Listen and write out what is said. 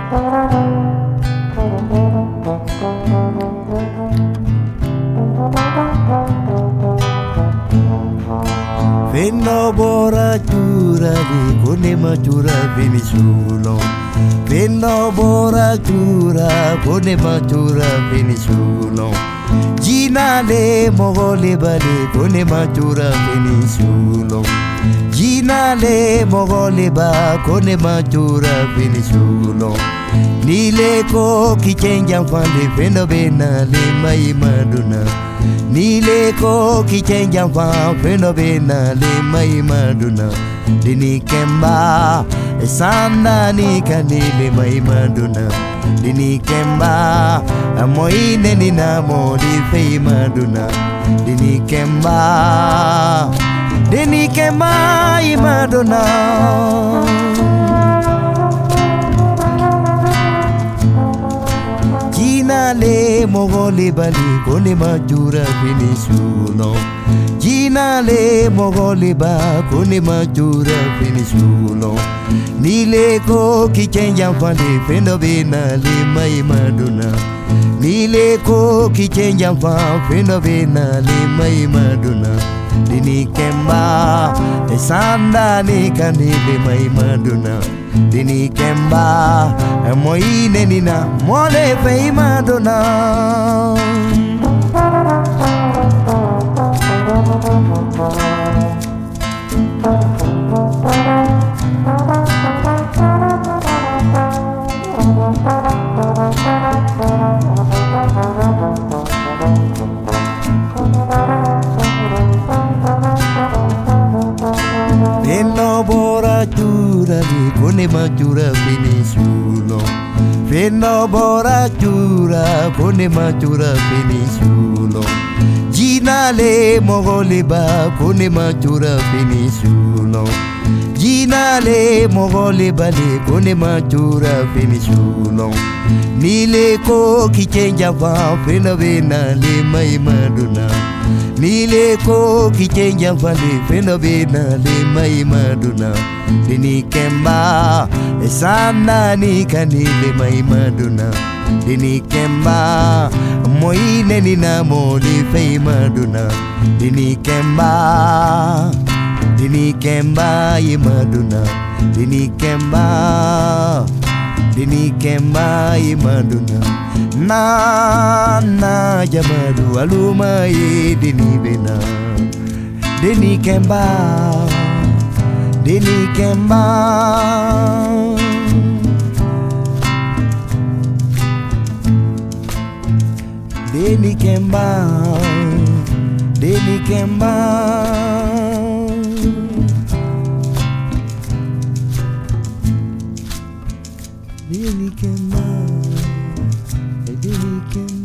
Venno bora giura di kone majura Venezuela. Venno bora giura kone majura Venezuela. Gina le mogole bale kone majura Venezuela. Gina le mogole ba kone majura Venezuela. Nile ko kichenja fande fendo bena le mai maduna. Nile ko kichenja fa fendo bena le mai maduna. Dini kemba sanda ni kanile mai maduna. Dini kemba amoine ni na modi fei maduna. Dini kemba i maduna. Gina le mogole bali kone majura Venezuela. Gina le mogole ba kone majura Venezuela. Nile ko kichenja fande fendo bena le mai maduna. Nile ko kichenja fa fendo bena le mai maduna. Dini kemba sanda ni kanile mai maduna. Dini kemba moine nina mole fei madonna. Venno bora giura di kone majura Venezuela. Venno bora giura kone majura Venezuela. Gina le mogole ba kone majura Venezuela. Gina le mogole bale kone majura Venezuela. Nile ko kichenja fa fena bena le mai maduna. Nile ko kichenja fa le fena bena le mai maduna. Dini kemba sanda ni kanile mai maduna. Dini kemba moine ni na moli fei maduna. Dini kemba i maduna. Dini kemba i maduna. Na jamadu aluma ye dini bena. Dini kemba Dini kemba Dini kemba Dini kemba Dini kemba Dini kemba